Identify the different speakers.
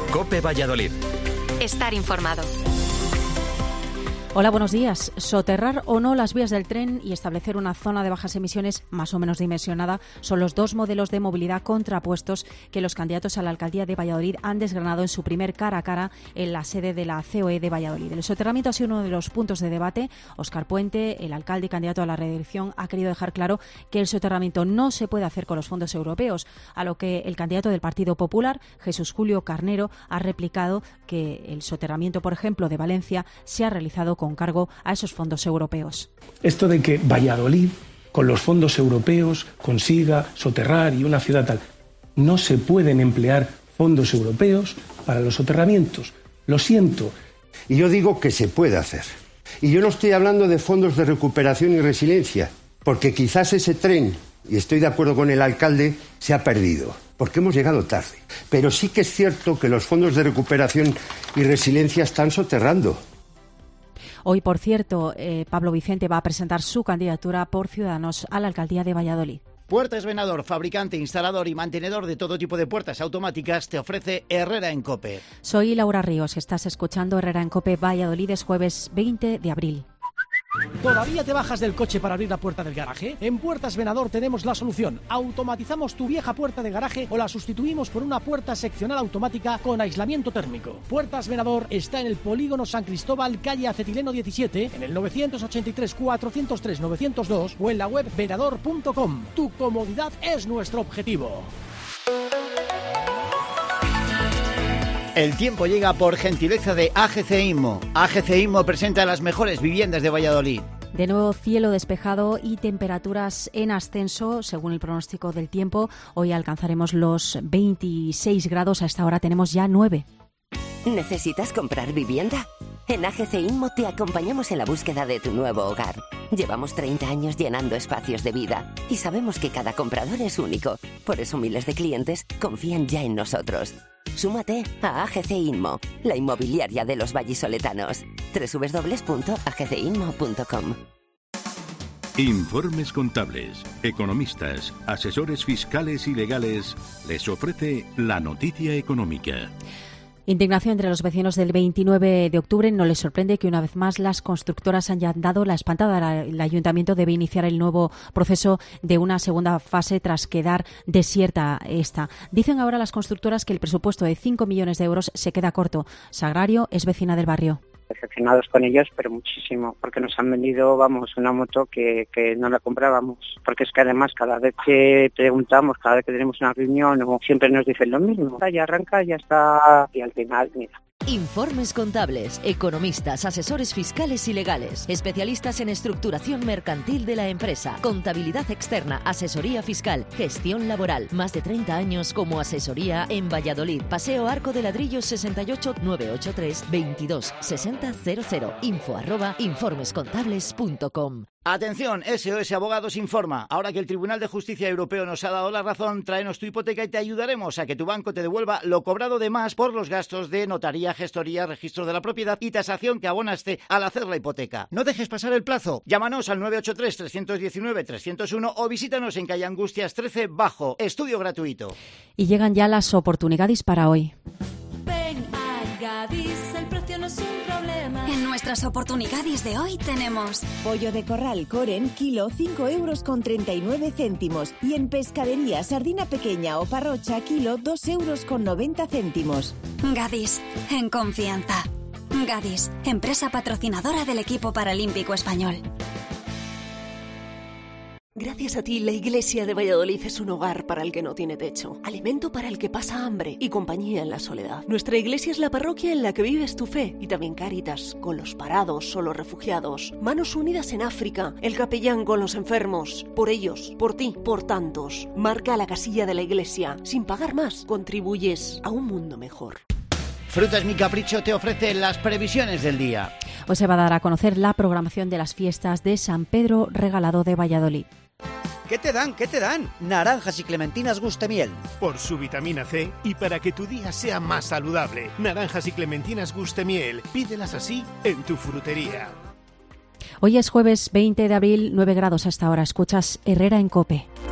Speaker 1: COPE Valladolid.
Speaker 2: Estar informado.
Speaker 3: Hola, buenos días. Soterrar o no las vías del tren y establecer una zona de bajas emisiones más o menos dimensionada son los dos modelos de movilidad contrapuestos que los candidatos a la alcaldía de Valladolid han desgranado en su primer cara a cara en la sede de la COE de Valladolid. El soterramiento ha sido uno de los puntos de debate. Óscar Puente, el alcalde y candidato a la reelección, ha querido dejar claro que el soterramiento no se puede hacer con los fondos europeos, a lo que el candidato del Partido Popular, Jesús Julio Carnero, ha replicado que el soterramiento, por ejemplo, de Valencia se ha realizado con cargo a esos fondos europeos.
Speaker 4: Esto de que Valladolid, con los fondos europeos, consiga soterrar y una ciudad tal, no se pueden emplear fondos europeos para los soterramientos. Lo siento.
Speaker 5: Y yo digo que se puede hacer. Y yo no estoy hablando de fondos de recuperación y resiliencia, porque quizás ese tren, y estoy de acuerdo con el alcalde, se ha perdido, porque hemos llegado tarde. Pero sí que es cierto que los fondos de recuperación y resiliencia están soterrando.
Speaker 3: Hoy, por cierto, Pablo Vicente va a presentar su candidatura por Ciudadanos a la alcaldía de Valladolid.
Speaker 6: Puertas Venador, fabricante, instalador y mantenedor de todo tipo de puertas automáticas, te ofrece Herrera en COPE.
Speaker 3: Soy Laura Ríos, estás escuchando Herrera en COPE Valladolid, es jueves 20 de abril.
Speaker 7: ¿Todavía te bajas del coche para abrir la puerta del garaje? En Puertas Venador tenemos la solución. Automatizamos tu vieja puerta de garaje o la sustituimos por una puerta seccional automática con aislamiento térmico. Puertas Venador está en el Polígono San Cristóbal, calle Acetileno 17, en el 983-403-902 o en la web venador.com. Tu comodidad es nuestro objetivo.
Speaker 6: El tiempo llega por gentileza de AGC Inmo. AGC Inmo presenta las mejores viviendas de Valladolid.
Speaker 3: De nuevo cielo despejado y temperaturas en ascenso, según el pronóstico del tiempo. Hoy alcanzaremos los 26 grados, a esta hora tenemos ya 9.
Speaker 8: ¿Necesitas comprar vivienda? En AGC Inmo te acompañamos en la búsqueda de tu nuevo hogar. Llevamos 30 años llenando espacios de vida y sabemos que cada comprador es único. Por eso miles de clientes confían ya en nosotros. Súmate a AGC Inmo, la inmobiliaria de los vallisoletanos. www.agcinmo.com.
Speaker 9: Informes Contables, economistas, asesores fiscales y legales les ofrece la noticia económica.
Speaker 3: Indignación entre los vecinos del 29 de octubre. No les sorprende que una vez más las constructoras hayan dado la espantada. El ayuntamiento debe iniciar el nuevo proceso de una segunda fase tras quedar desierta esta. Dicen ahora las constructoras que el presupuesto de 5 millones de euros se queda corto. Sagrario es vecina del barrio.
Speaker 10: Decepcionados con ellos, pero muchísimo, porque nos han vendido, una moto que no la comprábamos, porque es que además cada vez que preguntamos, cada vez que tenemos una reunión, siempre nos dicen lo mismo, ya arranca, ya está, y al final, mira.
Speaker 11: Informes Contables, economistas, asesores fiscales y legales, especialistas en estructuración mercantil de la empresa, contabilidad externa, asesoría fiscal, gestión laboral. Más de 30 años como asesoría en Valladolid. Paseo Arco de Ladrillos 68 983 22 60 00. info@informescontables.com.
Speaker 6: Atención, SOS Abogados informa. Ahora que el Tribunal de Justicia Europeo nos ha dado la razón, tráenos tu hipoteca y te ayudaremos a que tu banco te devuelva lo cobrado de más por los gastos de notaría, gestoría, registro de la propiedad y tasación que abonaste al hacer la hipoteca. No dejes pasar el plazo. Llámanos al 983-319-301 o visítanos en calle Angustias 13 Bajo. Estudio gratuito.
Speaker 3: Y llegan ya las oportunidades para hoy.
Speaker 12: Ven a Gadis, el precio no es un problema.
Speaker 2: En nuestras oportunidades de hoy tenemos
Speaker 13: pollo de corral Coren, kilo 5,39 €. Y en pescadería, sardina pequeña o parrocha, kilo 2,90 €.
Speaker 2: Gadis, en confianza. Gadis, empresa patrocinadora del equipo paralímpico español.
Speaker 14: Gracias a ti, la Iglesia de Valladolid es un hogar para el que no tiene techo, alimento para el que pasa hambre y compañía en la soledad. Nuestra iglesia es la parroquia en la que vives tu fe y también Cáritas, con los parados o los refugiados. Manos Unidas en África, el capellán con los enfermos. Por ellos, por ti, por tantos. Marca la casilla de la iglesia. Sin pagar más, contribuyes a un mundo mejor.
Speaker 6: Frutas Mi Capricho te ofrece las previsiones del día.
Speaker 3: Hoy se va a dar a conocer la programación de las fiestas de San Pedro Regalado de Valladolid.
Speaker 15: ¿Qué te dan? ¿Qué te dan? Naranjas y clementinas Gustemiel.
Speaker 16: Por su vitamina C y para que tu día sea más saludable. Naranjas y clementinas Gustemiel. Pídelas así en tu frutería.
Speaker 3: Hoy es jueves 20 de abril, 9 grados hasta ahora. Escuchas Herrera en COPE.